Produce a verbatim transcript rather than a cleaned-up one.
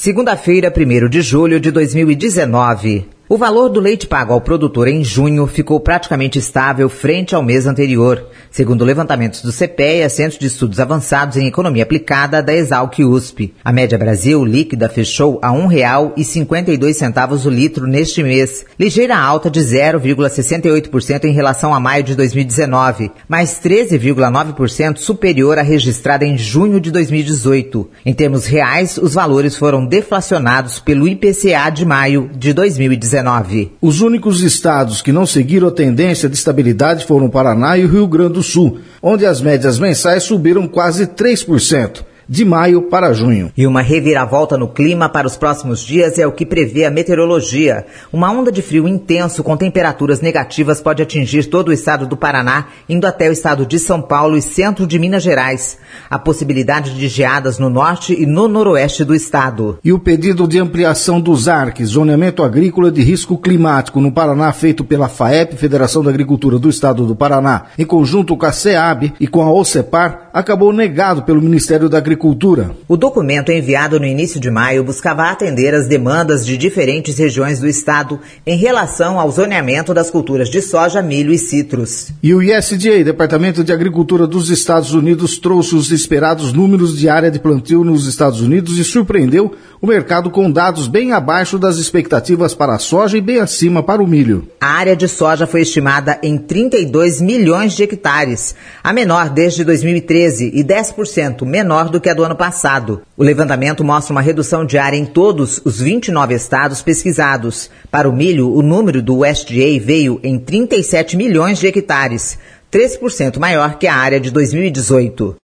Segunda-feira, primeiro de julho de dois mil e dezenove. O valor do leite pago ao produtor em junho ficou praticamente estável frente ao mês anterior, segundo levantamentos do CEPEA, Centro de Estudos Avançados em Economia Aplicada da Exalc-U S P. A média Brasil líquida fechou a um real e cinquenta e dois centavos o litro neste mês, ligeira alta de zero vírgula sessenta e oito por cento em relação a maio de dois mil e dezenove, mas treze vírgula nove por cento superior à registrada em junho de dois mil e dezoito. Em termos reais, os valores foram deflacionados pelo I P C A de maio de dois mil e dezenove. Os únicos estados que não seguiram a tendência de estabilidade foram o Paraná e o Rio Grande do Sul, onde as médias mensais subiram quase três por cento. De maio para junho. E uma reviravolta no clima para os próximos dias é o que prevê a meteorologia. Uma onda de frio intenso com temperaturas negativas pode atingir todo o estado do Paraná, indo até o estado de São Paulo e centro de Minas Gerais. A possibilidade de geadas no norte e no noroeste do estado. E o pedido de ampliação dos A R Cs, Zoneamento Agrícola de Risco Climático, no Paraná, feito pela FAEP, Federação da Agricultura do Estado do Paraná, em conjunto com a SEAB e com a OCEPAR, acabou negado pelo Ministério da Agricultura. O documento enviado no início de maio buscava atender as demandas de diferentes regiões do estado em relação ao zoneamento das culturas de soja, milho e citros. E o U S D A, Departamento de Agricultura dos Estados Unidos, trouxe os esperados números de área de plantio nos Estados Unidos e surpreendeu o mercado com dados bem abaixo das expectativas para a soja e bem acima para o milho. A área de soja foi estimada em trinta e dois milhões de hectares, a menor desde dois mil e treze e dez por cento menor do que a do ano passado. O levantamento mostra uma redução de área em todos os vinte e nove estados pesquisados. Para o milho, o número do U S D A veio em trinta e sete milhões de hectares, três por cento maior que a área de dois mil e dezoito.